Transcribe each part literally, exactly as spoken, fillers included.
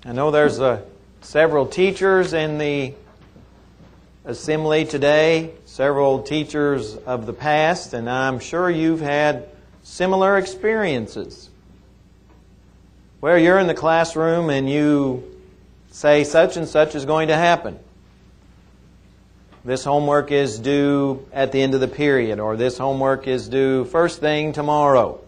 I know there's uh, several teachers in the assembly today, several teachers of the past, and I'm sure you've had similar experiences where you're in the classroom and you say such and such is going to happen. This homework is due at the end of the period, or this homework is due first thing tomorrow.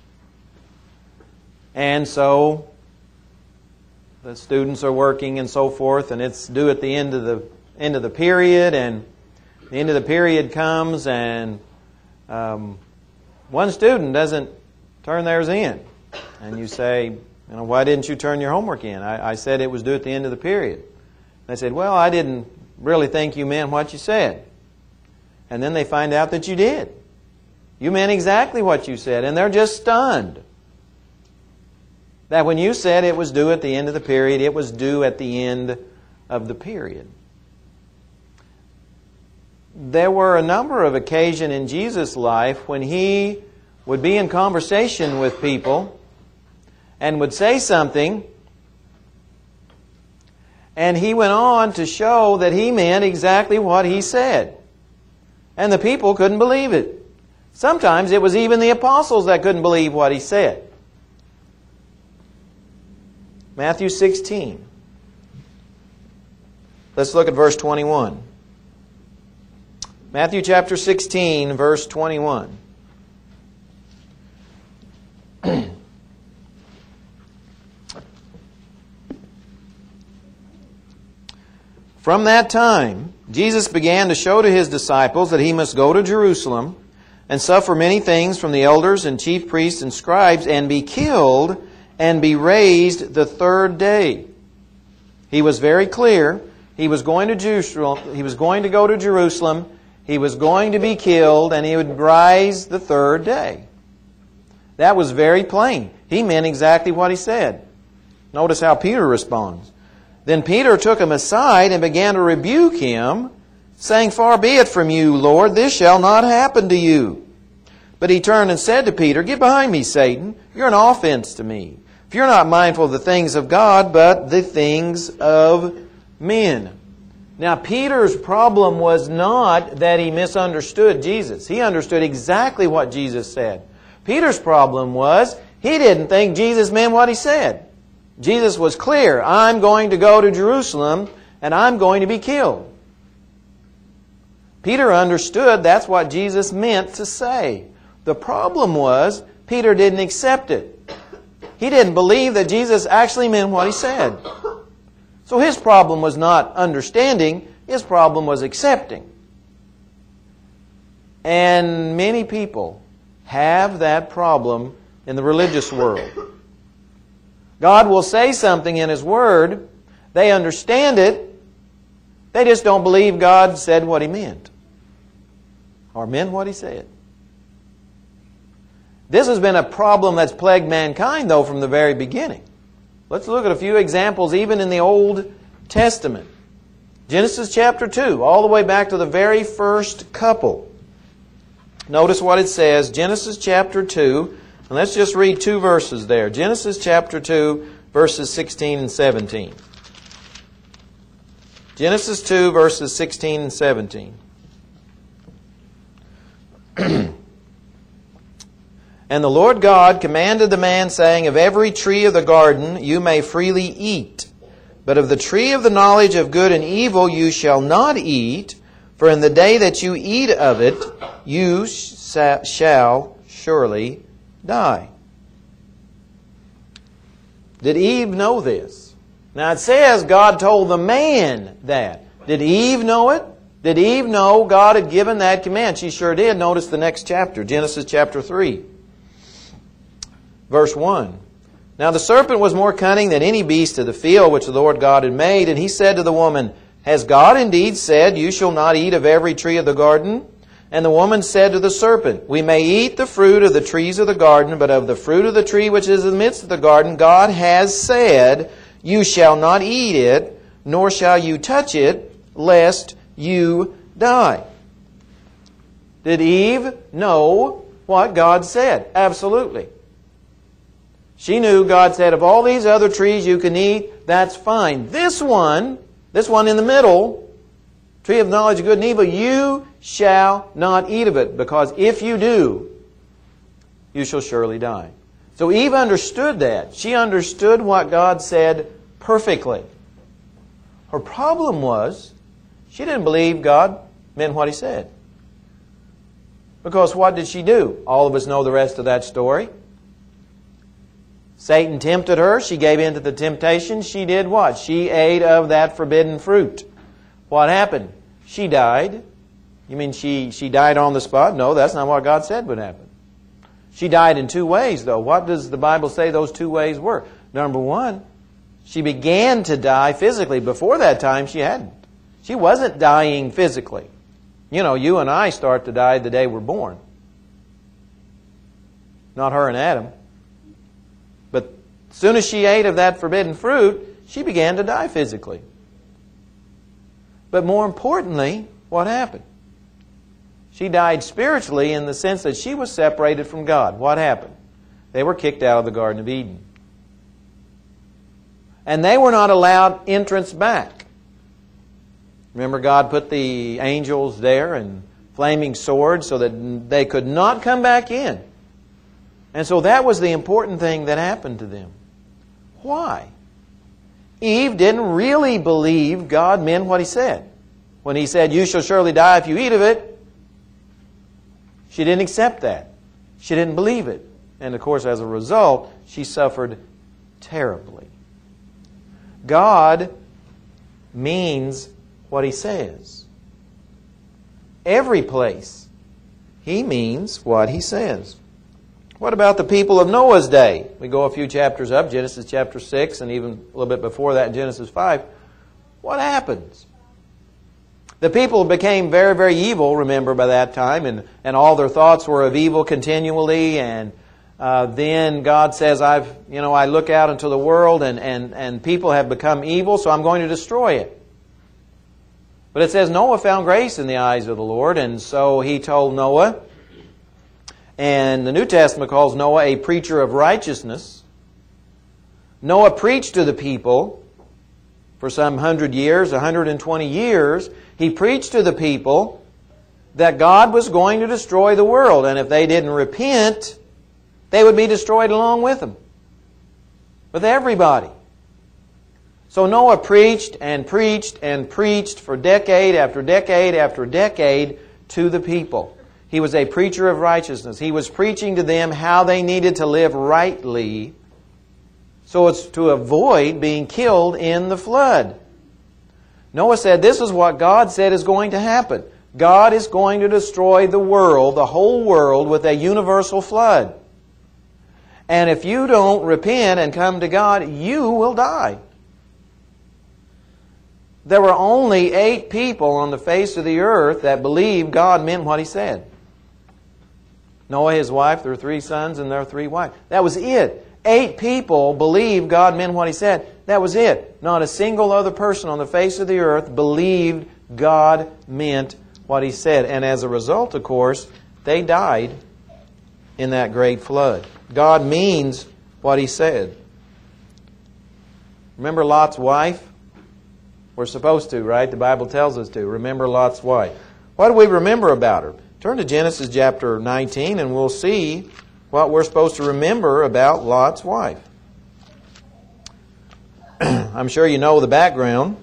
And so the students are working and so forth, and it's due at the end of the end of the period, and the end of the period comes, and um, one student doesn't turn theirs in, and you say, you know, why didn't you turn your homework in? I, I said it was due at the end of the period. They said, well, I didn't really think you meant what you said. And then they find out that you did. You meant exactly what you said, and they're just stunned that when you said it was due at the end of the period, it was due at the end of the period. There were a number of occasions in Jesus' life when He would be in conversation with people and would say something, and He went on to show that He meant exactly what He said. And the people couldn't believe it. Sometimes it was even the apostles that couldn't believe what He said. Matthew sixteen. Let's look at verse twenty-one. Matthew chapter sixteen, verse twenty-one. From that time, Jesus began to show to His disciples that He must go to Jerusalem and suffer many things from the elders and chief priests and scribes and be killed and be raised the third day. He was very clear. He was going to Jerusalem. He was going to go to Jerusalem. He was going to be killed, and He would rise the third day. That was very plain. He meant exactly what He said. Notice how Peter responds. Then Peter took Him aside and began to rebuke Him, saying, Far be it from you, Lord, this shall not happen to you. But He turned and said to Peter, Get behind me, Satan. You're an offense to me. For you're not mindful of the things of God, but the things of men. Now, Peter's problem was not that he misunderstood Jesus. He understood exactly what Jesus said. Peter's problem was he didn't think Jesus meant what He said. Jesus was clear. I'm going to go to Jerusalem and I'm going to be killed. Peter understood that's what Jesus meant to say. The problem was Peter didn't accept it. He didn't believe that Jesus actually meant what He said. So his problem was not understanding. His problem was accepting. And many people have that problem in the religious world. God will say something in His Word. They understand it. They just don't believe God said what He meant. Or meant what He said. This has been a problem that's plagued mankind, though, from the very beginning. Let's look at a few examples even in the Old Testament. Genesis chapter two, all the way back to the very first couple. Notice what it says, Genesis chapter two, and let's just read two verses there. Genesis chapter two, verses sixteen and seventeen. Genesis two, verses sixteen and seventeen. And the Lord God commanded the man, saying, Of every tree of the garden you may freely eat, but of the tree of the knowledge of good and evil you shall not eat, for in the day that you eat of it, you shall surely die. Did Eve know this? Now it says God told the man that. Did Eve know it? Did Eve know God had given that command? She sure did. Notice the next chapter, Genesis chapter three. Verse one. Now the serpent was more cunning than any beast of the field which the Lord God had made. And he said to the woman, Has God indeed said, You shall not eat of every tree of the garden? And the woman said to the serpent, We may eat the fruit of the trees of the garden, but of the fruit of the tree which is in the midst of the garden, God has said, You shall not eat it, nor shall you touch it, lest you die. Did Eve know what God said? Absolutely. She knew God said, of all these other trees you can eat, that's fine. This one, this one in the middle, tree of knowledge of good and evil, you shall not eat of it, because if you do, you shall surely die. So Eve understood that. She understood what God said perfectly. Her problem was, she didn't believe God meant what He said. Because what did she do? All of us know the rest of that story. Satan tempted her. She gave in to the temptation. She did what? She ate of that forbidden fruit. What happened? She died. You mean she, she died on the spot? No, that's not what God said would happen. She died in two ways, though. What does the Bible say those two ways were? Number one, she began to die physically. Before that time, she hadn't. She wasn't dying physically. You know, you and I start to die the day we're born. Not her and Adam. But as soon as she ate of that forbidden fruit, she began to die physically. But more importantly, what happened? She died spiritually in the sense that she was separated from God. What happened? They were kicked out of the Garden of Eden. And they were not allowed entrance back. Remember, God put the angels there and flaming swords so that they could not come back in. And so that was the important thing that happened to them. Why? Eve didn't really believe God meant what He said. When He said, you shall surely die if you eat of it, she didn't accept that. She didn't believe it. And of course, as a result, she suffered terribly. God means what He says. Every place, He means what He says. What about the people of Noah's day? We go a few chapters up, Genesis chapter six, and even a little bit before that in Genesis five. What happens? The people became very, very evil, remember, by that time, and, and all their thoughts were of evil continually, and uh, then God says, I've, you know, I look out into the world, and, and, and people have become evil, so I'm going to destroy it. But it says Noah found grace in the eyes of the Lord, and so he told Noah, and the New Testament calls Noah a preacher of righteousness. Noah preached to the people for some hundred years, one hundred twenty years. He preached to the people that God was going to destroy the world, and if they didn't repent, they would be destroyed along with them. With everybody. So Noah preached and preached and preached for decade after decade after decade to the people. He was a preacher of righteousness. He was preaching to them how they needed to live rightly so as to avoid being killed in the flood. Noah said, this is what God said is going to happen. God is going to destroy the world, the whole world, with a universal flood. And if you don't repent and come to God, you will die. There were only eight people on the face of the earth that believed God meant what He said. Noah, his wife, their three sons, and their three wives. That was it. Eight people believed God meant what He said. That was it. Not a single other person on the face of the earth believed God meant what He said. And as a result, of course, they died in that great flood. God means what He said. Remember Lot's wife? We're supposed to, right? The Bible tells us to. Remember Lot's wife. What do we remember about her? Turn to Genesis chapter nineteen and we'll see what we're supposed to remember about Lot's wife. I'm sure you know the background.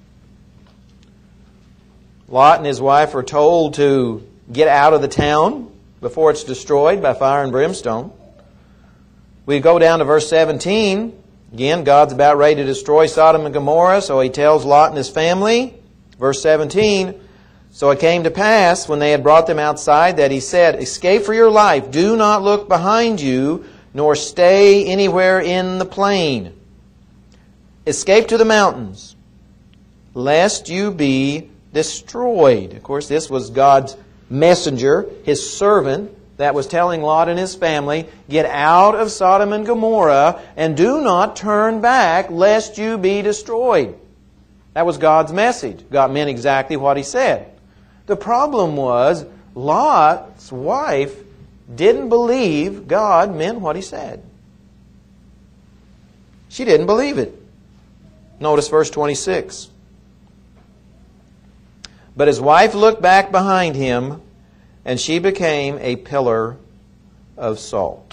Lot and his wife are told to get out of the town before it's destroyed by fire and brimstone. We go down to verse seventeen. Again, God's about ready to destroy Sodom and Gomorrah, so He tells Lot and his family, verse seventeen, so it came to pass, when they had brought them outside, that He said, escape for your life, do not look behind you, nor stay anywhere in the plain. Escape to the mountains, lest you be destroyed. Of course, this was God's messenger, His servant, that was telling Lot and his family, get out of Sodom and Gomorrah and do not turn back lest you be destroyed. That was God's message. God meant exactly what He said. The problem was Lot's wife didn't believe God meant what He said. She didn't believe it. Notice verse twenty-six. But his wife looked back behind him, and she became a pillar of salt.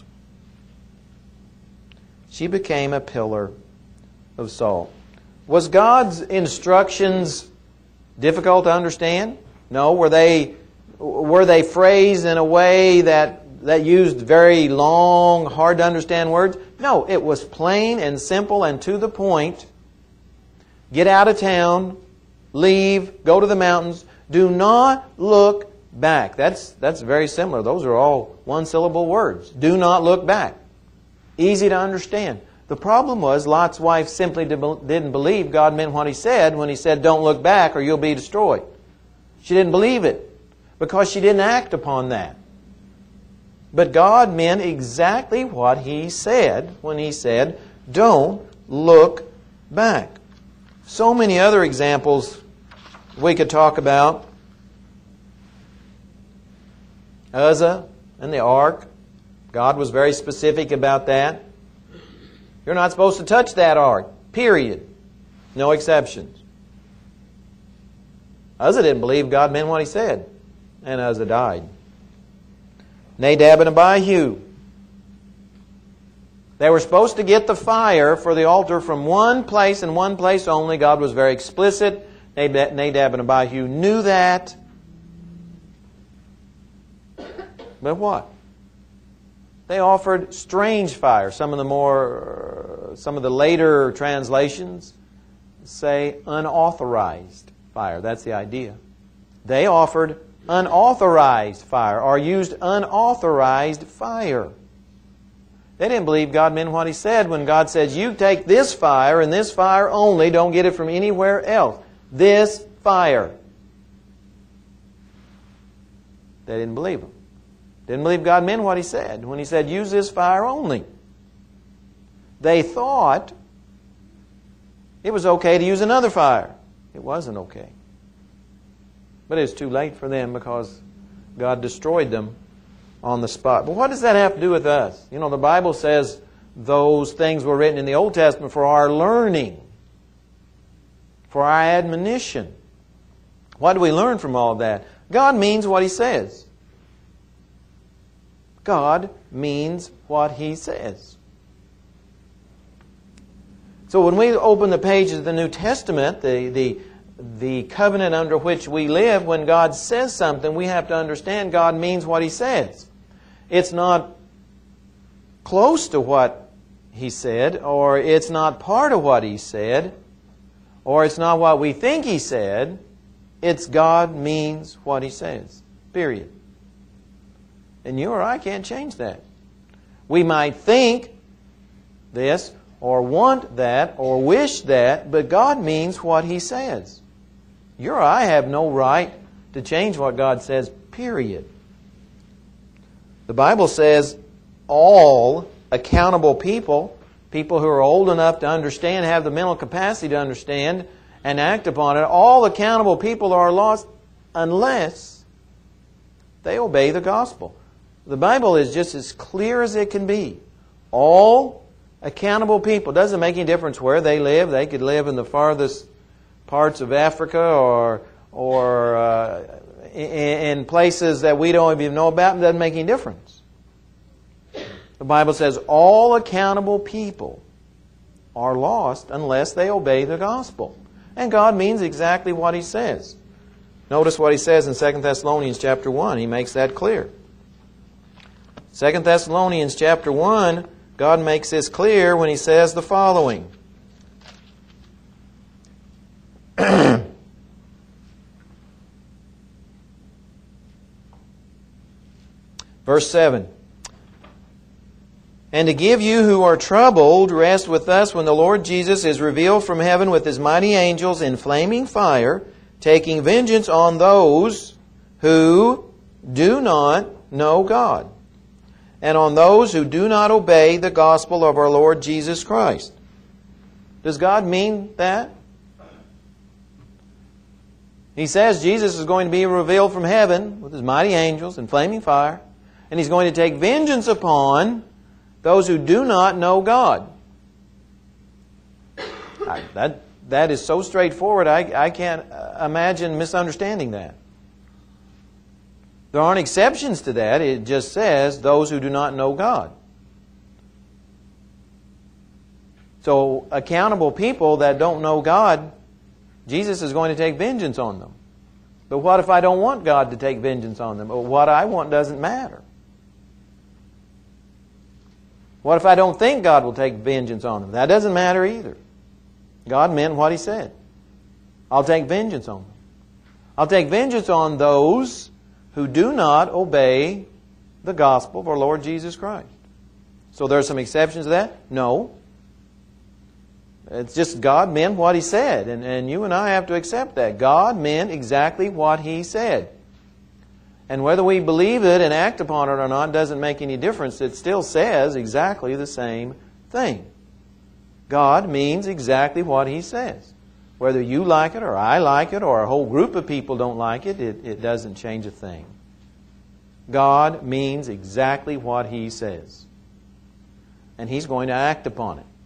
She became a pillar of salt. Was God's instructions difficult to understand? No. Were they were they phrased in a way that that used very long, hard to understand words? No, it was plain and simple and to the point. Get out of town, leave, go to the mountains. Do not look back. That's that's very similar. Those are all one-syllable words. Do not look back. Easy to understand. The problem was Lot's wife simply didn't believe God meant what He said when He said, don't look back or you'll be destroyed. She didn't believe it because she didn't act upon that. But God meant exactly what He said when He said, don't look back. So many other examples we could talk about. Uzzah and the ark. God was very specific about that. You're not supposed to touch that ark. Period. No exceptions. Uzzah didn't believe God meant what he said. And Uzzah died. Nadab and Abihu. They were supposed to get the fire for the altar from one place and one place only. God was very explicit. Nadab and Abihu knew that. But what? They offered strange fire. Some of the more, some of the later translations say unauthorized fire. That's the idea. They offered unauthorized fire or used unauthorized fire. They didn't believe God meant what He said when God says, you take this fire and this fire only, don't get it from anywhere else. This fire. They didn't believe Him. Didn't believe God meant what He said when He said, use this fire only. They thought it was okay to use another fire. It wasn't okay. But it's too late for them because God destroyed them on the spot. But what does that have to do with us? You know, the Bible says those things were written in the Old Testament for our learning, for our admonition. What do we learn from all of that? God means what He says. God means what He says. So when we open the pages of the New Testament, the, the, the covenant under which we live, when God says something, we have to understand God means what He says. It's not close to what He said, or it's not part of what He said, or it's not what we think He said. It's God means what He says. Period. And you or I can't change that. We might think this, or want that, or wish that, but God means what He says. You or I have no right to change what God says, period. The Bible says all accountable people, people who are old enough to understand, have the mental capacity to understand and act upon it, all accountable people are lost unless they obey the gospel. The Bible is just as clear as it can be. All accountable people. It doesn't make any difference where they live. They could live in the farthest parts of Africa or or uh, in, in places that we don't even know about. It doesn't make any difference. The Bible says all accountable people are lost unless they obey the gospel. And God means exactly what He says. Notice what He says in Second Thessalonians chapter one. He makes that clear. Second Thessalonians chapter one, God makes this clear when He says the following. Verse seven. And to give you who are troubled rest with us when the Lord Jesus is revealed from heaven with His mighty angels in flaming fire, taking vengeance on those who do not know God, and on those who do not obey the gospel of our Lord Jesus Christ. Does God mean that? He says Jesus is going to be revealed from heaven with His mighty angels in flaming fire, and He's going to take vengeance upon those who do not know God. That, that is so straightforward, I, I can't imagine misunderstanding that. There aren't exceptions to that. It just says those who do not know God. So accountable people that don't know God, Jesus is going to take vengeance on them. But what if I don't want God to take vengeance on them? What I want doesn't matter. What if I don't think God will take vengeance on them? That doesn't matter either. God meant what He said. I'll take vengeance on them. I'll take vengeance on those who do not obey the gospel of our Lord Jesus Christ. So there are some exceptions to that? No. It's just God meant what He said. And, and you and I have to accept that. God meant exactly what He said. And whether we believe it and act upon it or not doesn't make any difference. It still says exactly the same thing. God means exactly what He says. Whether you like it or I like it or a whole group of people don't like it, it, it doesn't change a thing. God means exactly what He says. And He's going to act upon it.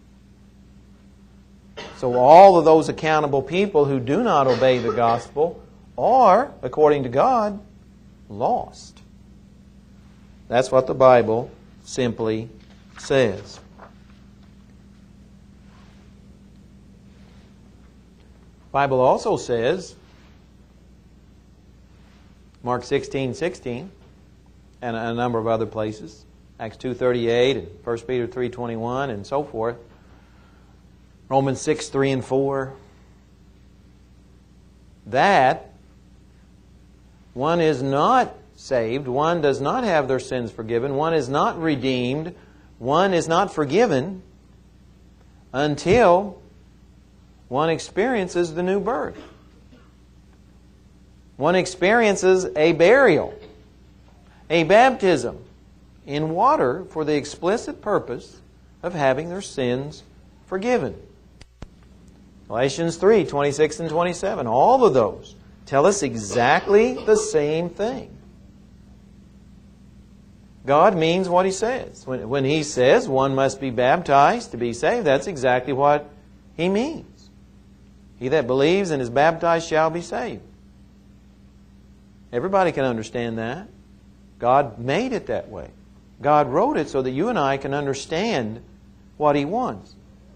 So all of those accountable people who do not obey the gospel are, according to God, lost. That's what the Bible simply says. The Bible also says, Mark sixteen sixteen, and a number of other places, Acts two thirty-eight and First Peter three twenty-one and so forth, Romans six three and four, that one is not saved, one does not have their sins forgiven, one is not redeemed, one is not forgiven until one experiences the new birth. One experiences a burial, a baptism in water for the explicit purpose of having their sins forgiven. Galatians three twenty-six and twenty-seven, all of those tell us exactly the same thing. God means what He says. When, when He says one must be baptized to be saved, that's exactly what He means. He that believes and is baptized shall be saved. Everybody can understand that. God made it that way. God wrote it so that you and I can understand what He wants.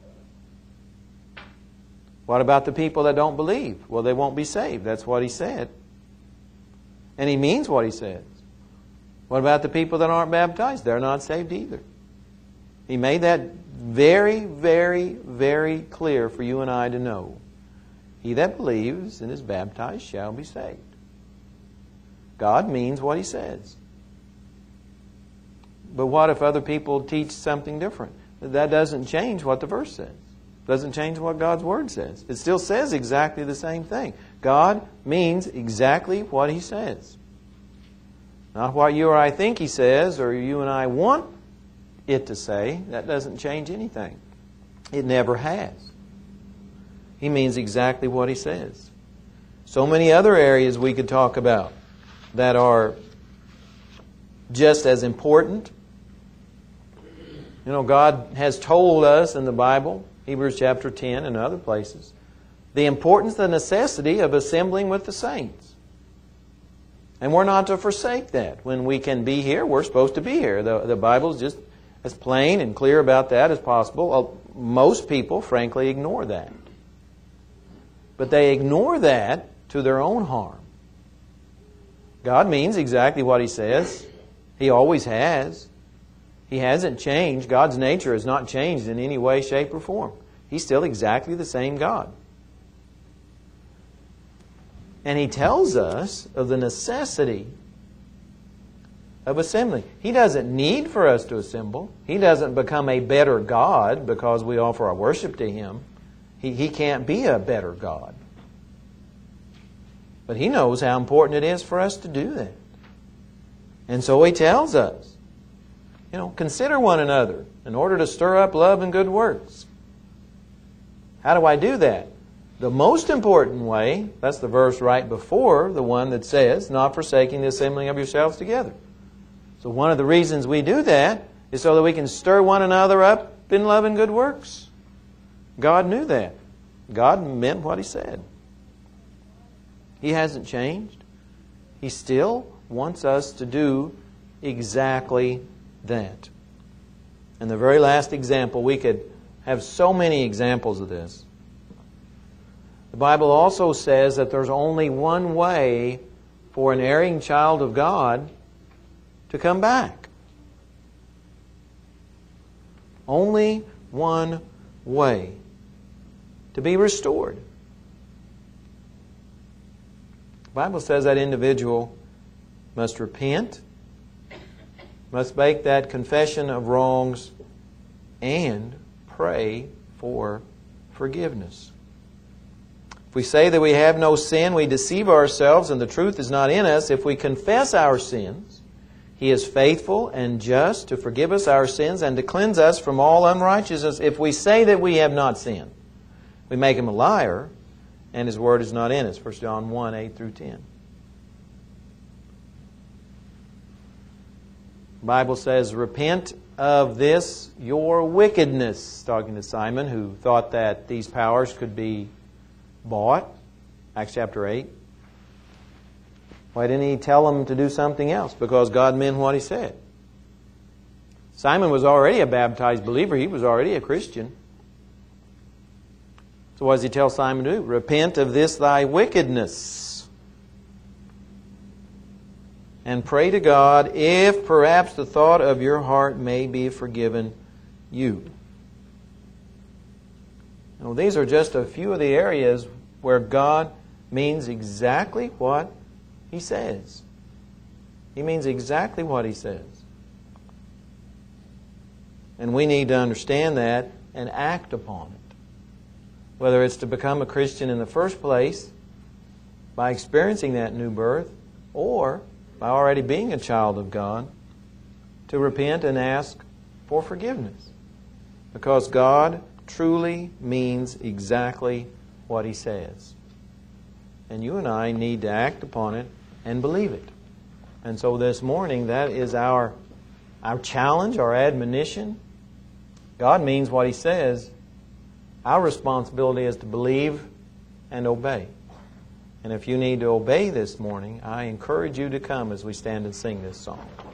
What about the people that don't believe? Well, they won't be saved. That's what He said. And He means what He says. What about the people that aren't baptized? They're not saved either. He made that very, very, very clear for you and I to know. He that believes and is baptized shall be saved. God means what He says. But what if other people teach something different? That doesn't change what the verse says. Doesn't change what God's Word says. It still says exactly the same thing. God means exactly what He says. Not what you or I think He says or you and I want it to say. That doesn't change anything. It never has. He means exactly what He says. So many other areas we could talk about that are just as important. You know, God has told us in the Bible, Hebrews chapter ten and other places, the importance, the necessity of assembling with the saints. And we're not to forsake that. When we can be here, we're supposed to be here. The, the Bible's just as plain and clear about that as possible. Most people, frankly, ignore that. But they ignore that to their own harm. God means exactly what He says. He always has. He hasn't changed. God's nature has not changed in any way, shape, or form. He's still exactly the same God. And He tells us of the necessity of assembling. He doesn't need for us to assemble. He doesn't become a better God because we offer our worship to Him. He, he can't be a better God. But He knows how important it is for us to do that. And so He tells us, you know, consider one another in order to stir up love and good works. How do I do that? The most important way, that's the verse right before the one that says, not forsaking the assembling of yourselves together. So one of the reasons we do that is so that we can stir one another up in love and good works. God knew that. God meant what He said. He hasn't changed. He still wants us to do exactly that. And the very last example, we could have so many examples of this. The Bible also says that there's only one way for an erring child of God to come back. Only one way to be restored. The Bible says that individual must repent, must make that confession of wrongs, and pray for forgiveness. If we say that we have no sin, we deceive ourselves and the truth is not in us. If we confess our sins, He is faithful and just to forgive us our sins and to cleanse us from all unrighteousness. If we say that we have not sinned, we make Him a liar and His word is not in us. First John one, eight through ten. The Bible says, repent of this your wickedness, talking to Simon, who thought that these powers could be bought. Acts chapter eight. Why didn't He tell them to do something else? Because God meant what He said. Simon was already a baptized believer. He was already a Christian. So what does He tell Simon to do? Repent of this thy wickedness. And pray to God, if perhaps the thought of your heart may be forgiven you. Now, these are just a few of the areas where God means exactly what He says. He means exactly what He says. And we need to understand that and act upon it. Whether it's to become a Christian in the first place, by experiencing that new birth, or by already being a child of God, to repent and ask for forgiveness. Because God truly means exactly what He says. And you and I need to act upon it and believe it. And so this morning, that is our, our challenge, our admonition. God means what He says. Our responsibility is to believe and obey. And if you need to obey this morning, I encourage you to come as we stand and sing this song.